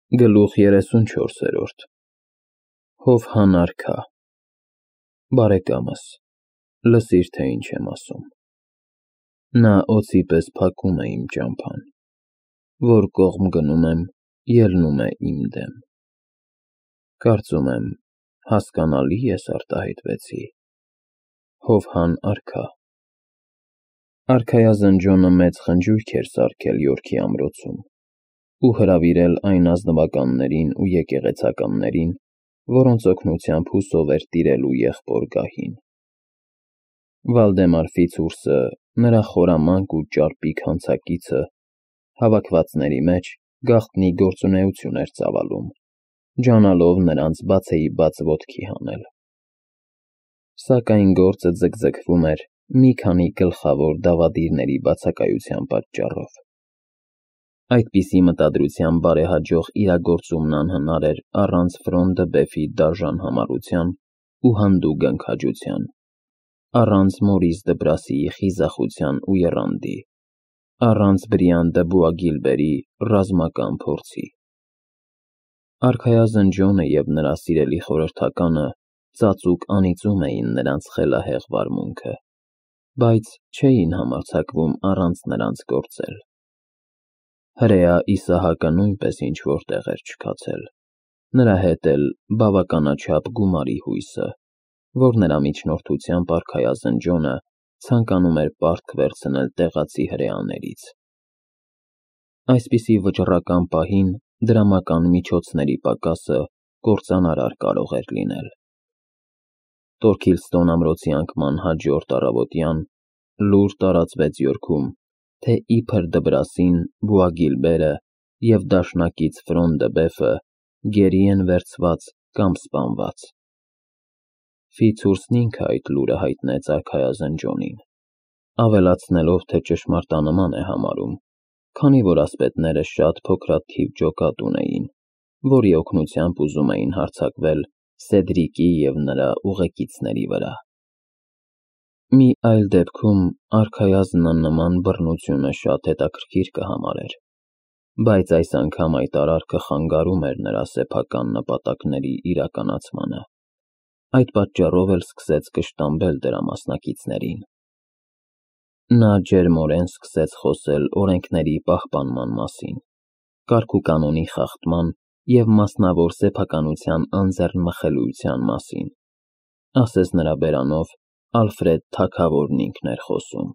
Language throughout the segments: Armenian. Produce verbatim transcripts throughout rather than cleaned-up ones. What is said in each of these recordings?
Գլուխ երեսունչորսերորդ Հովհան արքա Բարեկամս, լսիր, թե ինչ եմ ասում։ Նա օձի պես փակում է իմ ճամփան, որ կողմ գնում եմ, ելնում է իմ դեմ։ Կարծում եմ, հասկանալի ես արտահայտվեցի։ Հովհան արքա Արքայազն Ջոնը մեծ խնջույք էր սարքել Յորքի ամրոցում ու հրավիրել այն ազնվականներին ու եկեղեցականներին, որոնց օգնությամբ հուսով էր տիրելու եղբոր գահին։ Վալդեմար Ֆիցուրսը, նրա խորամանկ ու ճարպիկ հանցակիցը, հավաքվածների մեջ գաղտնի գործունեություն էր ծավալում, ջանալով նրանց բացեիբաց ոտքի հանել։ Սակայն գործը ձգձգվում էր մի քանի գլխավոր դավադիրների բացակայության պատճառով։ Այդպիսի մտադրության բարեհաջող իրագործումն անհնար էր առանց Ֆրոն դը Բեֆի դաժան համառության ու հանդուգն քաջության, առանց Մորիս Դբրասիի խիզախության ու եռանդի, առանց Բրիան դը Բուագիլբերի ռազմական փորձի։ Արքայազն Ջոնը և նրա սիրելի խորհրդականը ծածուկ անիծում էին նրանց խելահեղ վարմունքը, բայց չէին համարձակվում առանց նրանց գործել։ Հրեա Իսահակը նույնպես ինչ-որ տեղ էր չքացել, նրա հետ էլ բավականաչափ գումարի հույսը, որ նրա միջնորդությամբ արքայազն Ջոնը ցանկանում էր պարտք վերցնել տեղացի հրեաներից։ Այսպիսի վճռական պահին դրամական միջոցների պակասը կործանարար կարող էր լինել։ Տորքիլստոն ամրոցի անկման հաջորդ առավոտյան լուր տարածվեց Յորքում, թե իբր Դբրասին, Բուագիլբերը և դաշնակից Ֆրոն դը Բեֆը գերի են վերցված կամ սպանված։ Ֆիցուրսն ինքը այդ լուրը հայտնեց արքայազն Ջոնին, ավելացնելով, թե ճշմարտանման է համարում, քանի որ ասպետները շատ փոքրաթիվ ջոկատ ունեին, որի օգնությամբ ուզում էին հարձակվել Սեդրիկի և նրա ուղեկիցների վրա։ Մի այլ դեպքում արքայազնը նման բռնությունը շատ հետաքրքիր կհամարեր, բայց այս անգամ այդ արարքը խանգարում էր նրա սեփական նպատակների իրականացմանը, այդ պատճառով էլ սկսեց կշտամբել դրա մասնակիցներին։ Նա ջերմորեն սկսեց խոսել օրենքների պահպանման մասին, կարգուկանոնի խախտման և մասնավոր սեփականության անձեռնմխելիության մասին, ասես նրա բերանով Ալֆրեդ թագավորն ինքն էր խոսում։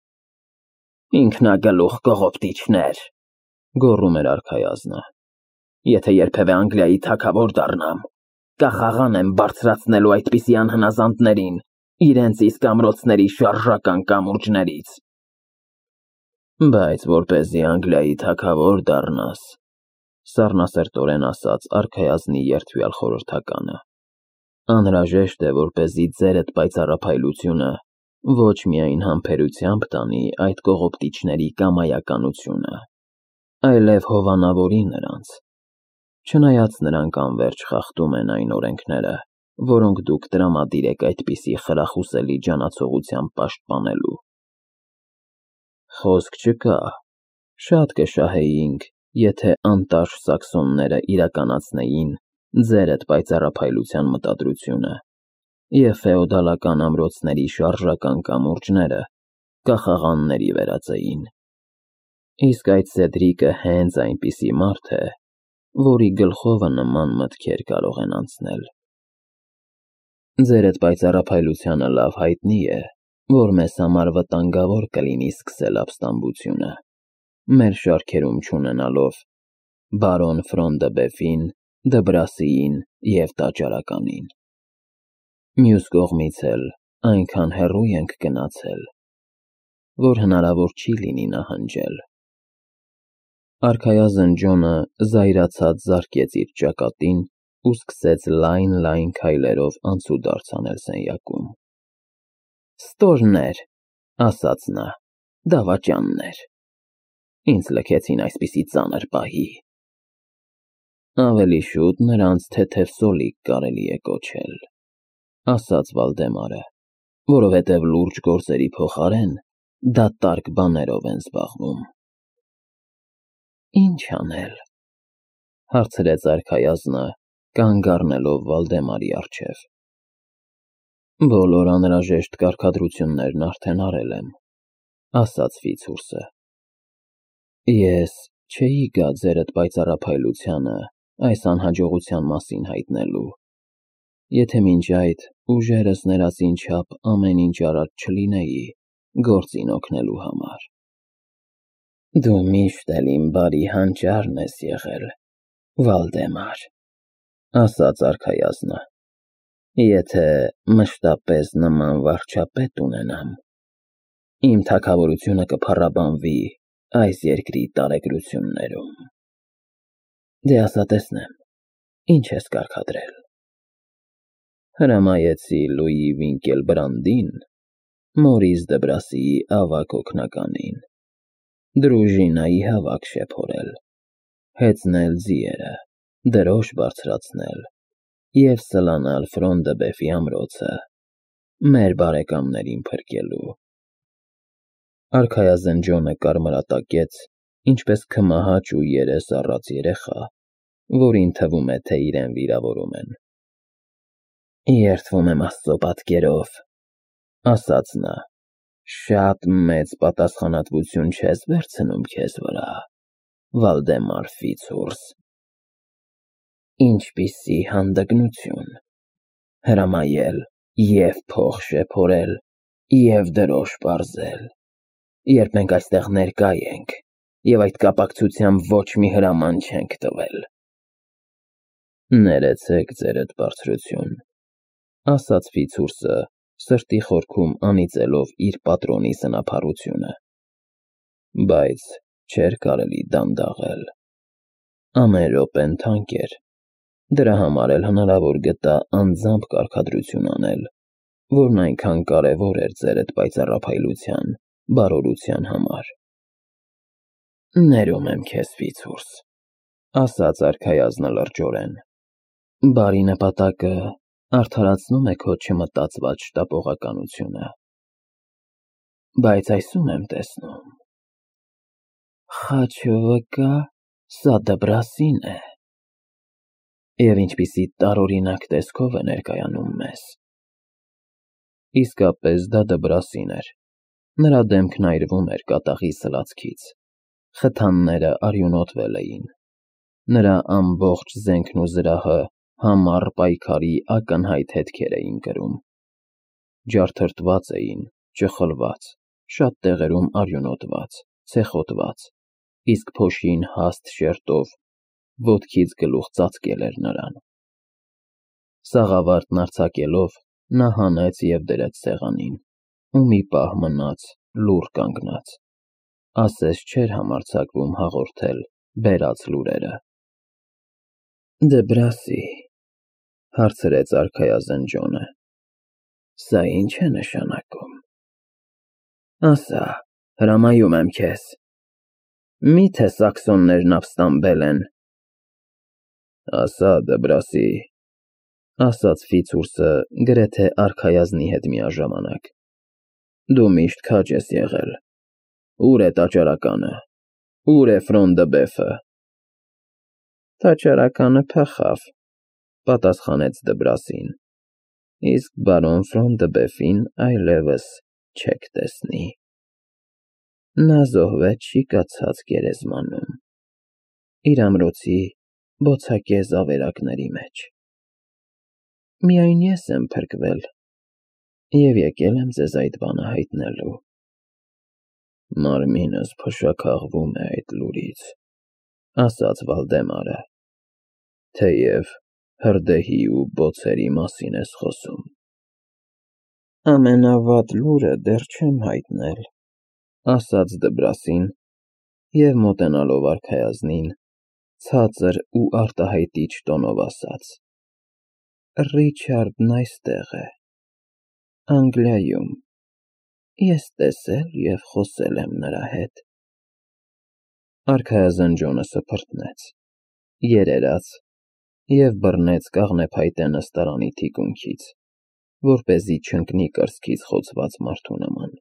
Ինքնագլուխ կողոպտիչներ, գոռում էր արքայազնը, եթե երբևէ Անգլիայի թագավոր դառնամ, կախաղան եմ բարձրացնելու այդպիսի անհնազանդներին իրենց իսկ ամրոցների շարժական կամուրջներից։ Բայց որպեսզի Անգլիայի թագավոր դառնաս, սառնասրտորեն ասաց արքայազնի երդվյալ խորհրդականը, անհրաժեշտ է, որպեսզի ձերդ պայծառափայլությունը ոչ միայն համբերությամբ տանի այդ կողոպտիչների կամայականությունը, այլև հովանավորի նրանց, չնայած նրանք անվերջ խախտում են այն օրենքները, որոնք դուք տրամադիր եք այդպիսի խրախուսելի ջանացողությամբ պաշտպանելու։ Խոսք չկա, շատ կշահեինք, եթե անտաշ սաքսոնները իրականացնեին ձերդ պայծառափայլության մտադրությունը և ֆեոդալական ամրոցների շարժական կամուրջները կախաղանների վերածեին։ Իսկ այդ Սեդրիկը հենց այնպիսի մարդ է, որի գլխովը նման մտքեր կարող են անցնել։ Ձերդ պայծառափայլությանը լավ հայտնի է, որ մեզ համար վտանգավոր կլինի սկսել ապստամբությունը, մեր շարքերում չունենալով բարոն Ֆրոն դը Բեֆին, Դբրասիին և տաճարականին։ Մյուս կողմից էլ այնքան հեռու ենք գնացել, որ հնարավոր չի լինի նահանջել։ Արքայազն Ջոնը զայրացած զարկեց իր ճակատին ու սկսեց լայն-լայն քայլերով անցուդարձ անել սենյակում։ Ստորներ, ասաց նա, դավաճաններ, ինձ լքեցին այսպիսի ծանր պահի։ Ավելի շուտ նրանց թեթև սոլիկ կարելի է կոչել, ասաց Վալդեմարը, որովհետև լուրջ գործերի փոխարեն դատարկ բաներով են զբաղվում։ Ինչ անել։ հարցրեց արքայազնը, կանգ առնելով Վալդեմարի առջև։ Բոլոր անհրաժեշտ կարգադրություններն արդեն արել եմ, ասաց Ֆիցուրսը։ Ես չէի գա ձերդ պայծառափայլությանը այս անհաջողության մասին հայտնելու, եթե մինչ այդ ուժերս ներածին չափ ամեն ինչ արած չլինեի գործին օգնելու համար։ Դու միշտ էլ իմ բարի հանճարն ես եղել, Վալդեմար, ասաց արքայազնը։ Եթե մշտապես նման վարչապետ ունենամ, իմ թագավորությունը կփառաբանվի այս երկրի տարեգրություններում։ Դե ասա տեսնեմ, ինչ ես կարգադրել։ Հրամայեցի Լուի Վինկելբրանդին, Մորիս Դեբրասիի ավագ օգնականին, Դրուժինայի հավաք շեփորել, հեծնել ձիերը, դրոշ բարձրացնել և սլանալ Ֆրոնդեբեֆի ամրոցը, մեր բարեկամներին փրկելու։ Արքայազն Ջոնը կարմրատակեց, ինչպես քմահաճ ու երես առած երեխա, որին թվում է, թե իրեն վիրավորում են։ Երդվում եմ Աստծո պատկերով, ասաց նա, շատ մեծ պատասխանատվություն չես վերցնում քեզ վրա, Վալդեմար Ֆիցուրս։ Ինչպիսի հանդգնություն, հրամայել և փող շեփորել, և դրոշ պարզել, երբ մենք այստեղ ներկա ենք, և այդ կապակցությամբ ոչ մի հրաման չենք տվել։ Ներեցեք ձերդ բարձրություն, ասաց Ֆիցուրսը, սրտի խորքում անիծելով իր պատրոնի սնափառությունը, բայց չէր կարելի դանդաղել։ Ամեն րոպեն թանկ էր, դրա համար էլ հնարավոր գտա անձամբ կարգադրություն անել, որն այնքան կարևոր էր ձերդ պայծառափայլության, բարօրության համար։ Ներում եմ քեզ, Ֆիցուրս, ասաց արքայազնը լրջորեն։ Բարի նպատակը արդարացնում է քո չմտածված շտապողականությունը։ Բայց այսում եմ տեսնում։ Խաչը վկա, սա Դեբրասին է։ Եվ ինչպիսի տարօրինակ տեսքով է ներկայանում մեզ։ Իսկապես դա Դեբրասին էր։ Նրա դեմքն այրվում էր կատաղի սլացքից, խթանները արյունոտվել էին, նրա ամբողջ զենքն ու զրահը համառ պայքարի ակնհայտ հետքեր էին կրում։ Ջարդրտված էին, ճխլված, շատ տեղերում արյունոտված, ցեխոտված, իսկ փոշին հաստ շերտով ոտքից գլուխ ծածկել էր նրան։ Սաղավարտն արձակելով, նա հանեց և դրեց սեղանին, ու մի պահ մնաց լուռ կանգնած, ասես չէր համարձակվում հաղորդել բերած լուրերը։ Դեբրասի, հարցրեց արքայազն Ջոնը, սա ինչ է նշանակում։ Ասա, հրամայում եմ քեզ։ Մի՞թե սաքսոններն ապստամբել են։ Ասա, Դեբրասի, ասաց Ֆիցուրսը գրեթե արքայազնի հետ միաժամանակ։ Դու միշտ քաջ ես եղել։ Ուր է տաճարականը։ Ուր է Ֆրոնդեբեֆը։ Տաճարականը փախավ, պատասխանեց Դեբրասին, իսկ բարոն Ֆրոնդեբեֆին այլևս չեք տեսնի։ Նա զոհվեց շիկացած գերեզմանում, իր ամրոցի բոցակեզ ավերակների մեջ։ Միայն ես եմ փրկվել և եկել եմ ձեզ այդ բանը հայտնելու։ Մարմինս փշաքաղվում է այդ լուրից, ասաց Վալդեմարը, թեև հրդեհի ու բոցերի մասին ես խոսում։ Ամենավատ լուրը դեռ չեմ հայտնել, ասաց Դեբրասին, և մոտենալով արքայազնին, ցածր ու արտահայտիչ տոնով ասաց. Ռիչարդն այստեղ է, Անգլիայում, ես տեսել և խոսել եմ նրա հետ։ Արքայազն Ջոնը սփռտնեց, երերաց և բռնեց կաղնեփայտե նստարանի թիկունքից, որպեսզի չընկնի կրծքից խոցված մարդու նման։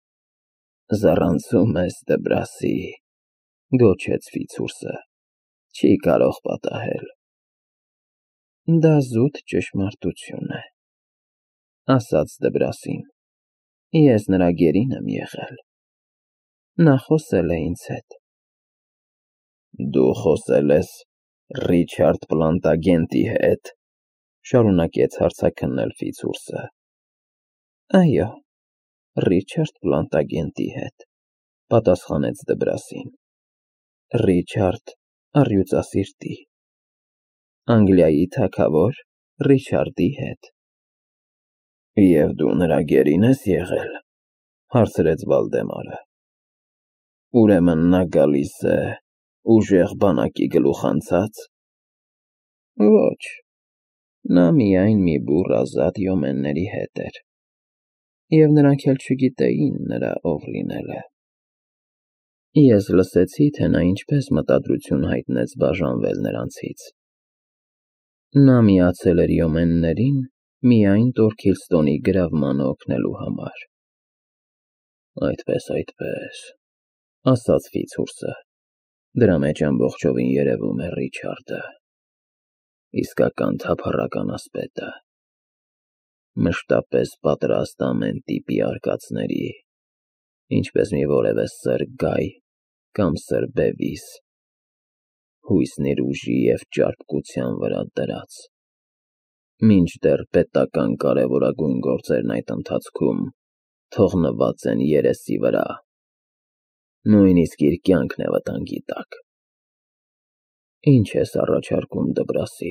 Զառանցում ես, Դեբրասի, գոչեց Ֆիցուրսը, չի կարող պատահել։ Դա զուտ ճշմարտություն է, ասաց Դբրասին։ Ես նրա գերին եմ եղել։ Նա խոսել է ինձ հետ։ Դու խոսել ես Ռիչարդ Պլանտագենտի հետ, շարունակեց հարցաքննել Ֆիցուրսը։ Այո, Ռիչարդ Պլանտագենտի հետ, պատասխանեց Դբրասին։ Ռիչարդ առյուծասիրտի, Անգլիայի թագավոր Ռիչարդի հետ։ Եվ դու նրա գերին ես եղել, հարցրեց Վալդեմարը։ Ուրեմն նա գալիս է ուժեղ բանակի գլուխանցած։ Ոչ, նա միայն մի բուռ ազատ յոմենների հետ էր, և նրանք էլ չգիտեին նրա ով լինելը։ Ես լսեցի, թե նա ինչպես մտադրություն հայտնեց բաժանվել նրանցից։ Նա միացել էր յոմեններին միայն Տորքիլստոնի գրավմանը օգնելու համար։ Այդպես, այդպես, ասաց Ֆիցուրսը, դրա մեջ ամբողջովին երևում է Ռիչարդը, իսկական թափառական ասպետը, մշտապես պատրաստ ամեն տիպի արկածների, ինչպես մի որևէ Սըր Գայ կամ Սըր Բևիս, հույսն իր ուժի և ճարպկության վրա դրած, մինչդեռ պետական կարևորագույն գործերն այդ ընթացքում թողնված են երեսի վրա, նույնիսկ իր կյանքն է վտանգի տակ։ Ինչ ես առաջարկում Դբրասի։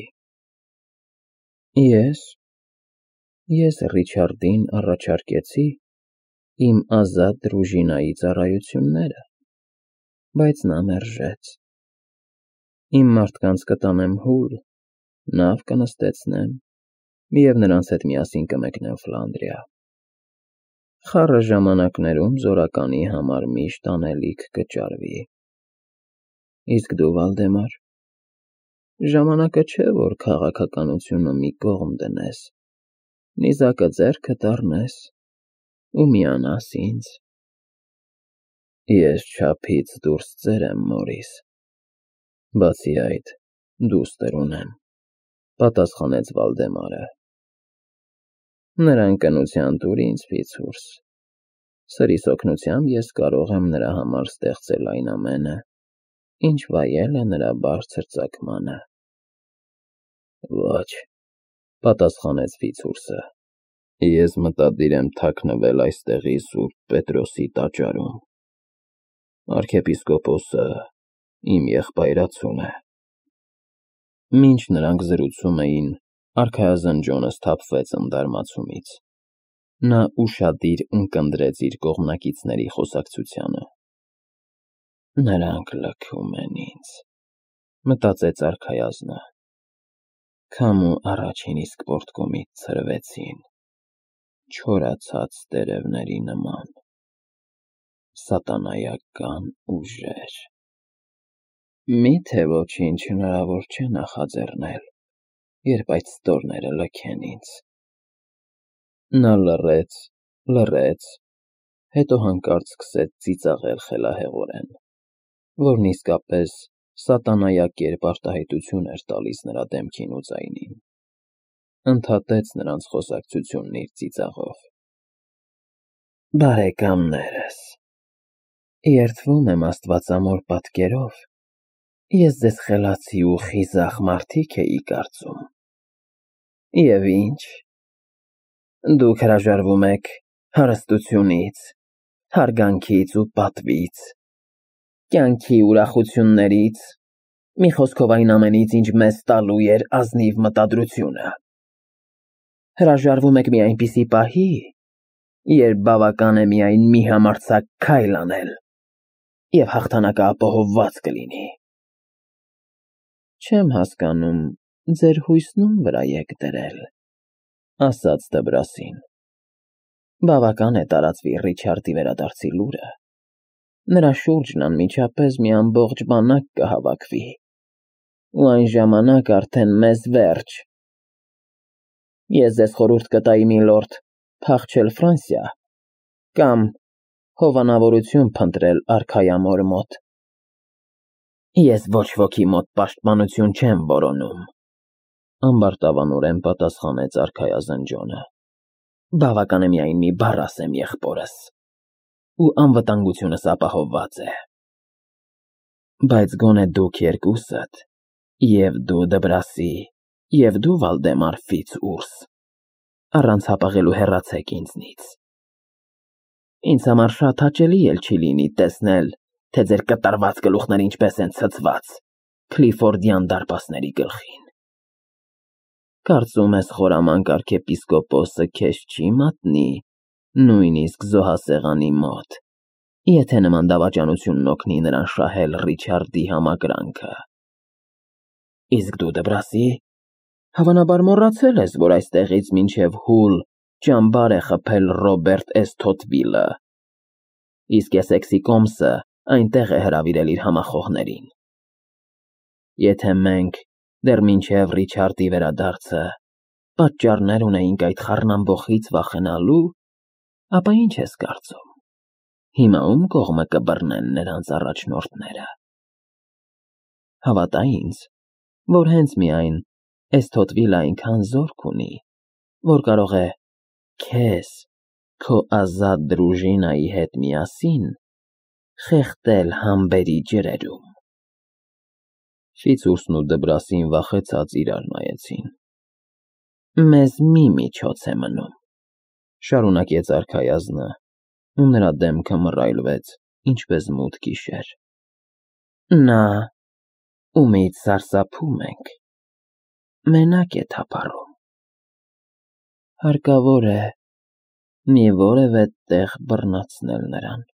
Ես, ես Ռիչարդին առաջարկեցի իմ ազատ դրուժինայի ծառայությունները, բայց նա մերժեց։ Իմ մարդկանց կտանեմ հուլ, նավ կնստեցնեմ, և նրանց հետ միասին կմեկնեմ Ֆլանդրիա։ Խառը ժամանակներում զորականի համար միշտ անելիք կճարվի։ Իսկ դու, Վալդեմար, ժամանակը չէ, որ քաղաքականությունը մի կողմ դնես, նիզակը ձեռքդ առնես ու միանաս ինձ։ Ես չափից դուրս ծեր եմ, Մորիս, բացի այդ, դուստր ունեմ, պատասխանեց Վալդեմարը։ Նրան կնության տուր ինձ, Ֆիցուրս, սրիս օգնությամբ ես կարող եմ նրա համար ստեղծել այն ամենը, ինչ վայել է նրա բարձր ծագմանը։ Ոչ, պատասխանեց Ֆիցուրսը, ես մտադիր եմ թաքնվել այստեղի Սուրբ Պետրոսի տաճարում։ Արքեպիսկոպոսը իմ եղբայրացուն է։ Մինչ նրանք զրուցում էին, արքայազն Ջոնը սթափվեց ընդարմացումից։ Նա ուշադիր ունկնդրեց իր կողմնակիցների խոսակցությանը։ Նրանք լքում են ինձ, մտածեց արքայազնը։ Քամու առաջին իսկ պոռթկումից ցրվեցին, չորացած տերևների նման, սատանայական ուժեր։ Մի՞թե ոչինչ հնարավոր չէ նախաձեռնել, երբ այդ ստորները լքեն ինձ։ Նա լռեց, լռեց, հետո հանկարծ սկսեց ծիծաղել խելահեղորեն, որն իսկապես սատանայակերպ արտահայտություն էր տալիս նրա դեմքին ու ձայնին։ Ընդհատեց նրանց խոսակցությունն իր ծիծաղով։ Բարեկամներս, երդվում եմ աստվածամոր պատկերով, ես ձեզ խելացի ու խիզախ մարդիկ էի կարծում։ Եվ ինչ, դուք հրաժարվում եք հարստությունից, հարգանքից ու պատվից, կյանքի ուրախություններից, մի խոսքով այն ամենից, ինչ մեզ տալու էր ազնիվ մտադրությունը։ Հրաժարվում եք մի այնպիսի պահի, երբ բավական է միայն մի համարձակ քայլ անել, և հաղթանակը ապահովված կլինի։ Չեմ հասկանում, ձեր հույսն ում վրա եք դրել, ասաց Դբրասին։ Բավական է տարածվի Ռիչարդի վերադարձի լուրը, նրա շուրջն անմիջապես մի ամբողջ բանակ կհավաքվի, ու այն ժամանակ արդեն մեզ վերջ։ Ես ձեզ խորհուրդ կտայի, միլորդ, փախչել Ֆրանսիա կամ հովանավորություն փնտրել արքայամոր մոտ։ Ես ոչ ոքի մոտ պաշտպանություն չեմ որոնում, ամբարտավանորեն պատասխանեց արքայազնջոնը։ Բավական է միայն մի բառ ասեմ եղբորս, ու անվտանգությունս ապահովված է։ Բայց գոնե դուք երկուսդ, և դու Դբրասի, և դու Վալդեմար Ֆիցուրս, առանց հապաղելու հեռացեք ինձնից։ Ինձ համար շատ հաճելի էլ չի լինի տեսնել, թե ձեր կտրված գլուխները ինչպես են ցցված Քլիֆորդյան դարպասների գլխին։ Կարծում ես խորամանկ արքեպիսկոպոսը քեզ չի մատնի, նույնիսկ զոհասեղանի մոտ, եթե նման դավաճանությունն օգնի նրան շահել Ռիչարդի համակրանքը։ Իսկ դու, Դբրասի, հավանաբար մոռացել ես, որ այստեղից մինչև Հուլ ճամբար է խփել Ռոբերտ Էսթոթվիլը, իսկ Էսեքսի կոմսը այնտեղ է հրավիրել իր համախոհներին։ Եթե մենք դեռ մինչև Ռիչարդի վերադարձը պատճառներ ունեինք այդ խառնամբոխից վախենալու, ապա ինչ ես կարծում, հիմա ում կողմը կբռնեն նրանց առաջնորդները։ Հավատա ինձ, որ հենց միայն Էսթոթվիլը այնքան զորք ունի, որ կարող է քեզ քո ազատ դրուժինայի հետ միասին խեղդել համբերի ջրերում։ Ֆիցուրսն ու Դբրասին վախեցած իրար նայեցին։ Մեզ մի միջոց է մնում, շարունակեց արքայազնը, ու նրա դեմքը մռայլվեց, ինչպես մութ գիշեր։ Նա, ումից սարսափում ենք, մենակ է թափառում։ Հարկավոր է մի որևէ տեղ բռնացնել նրան։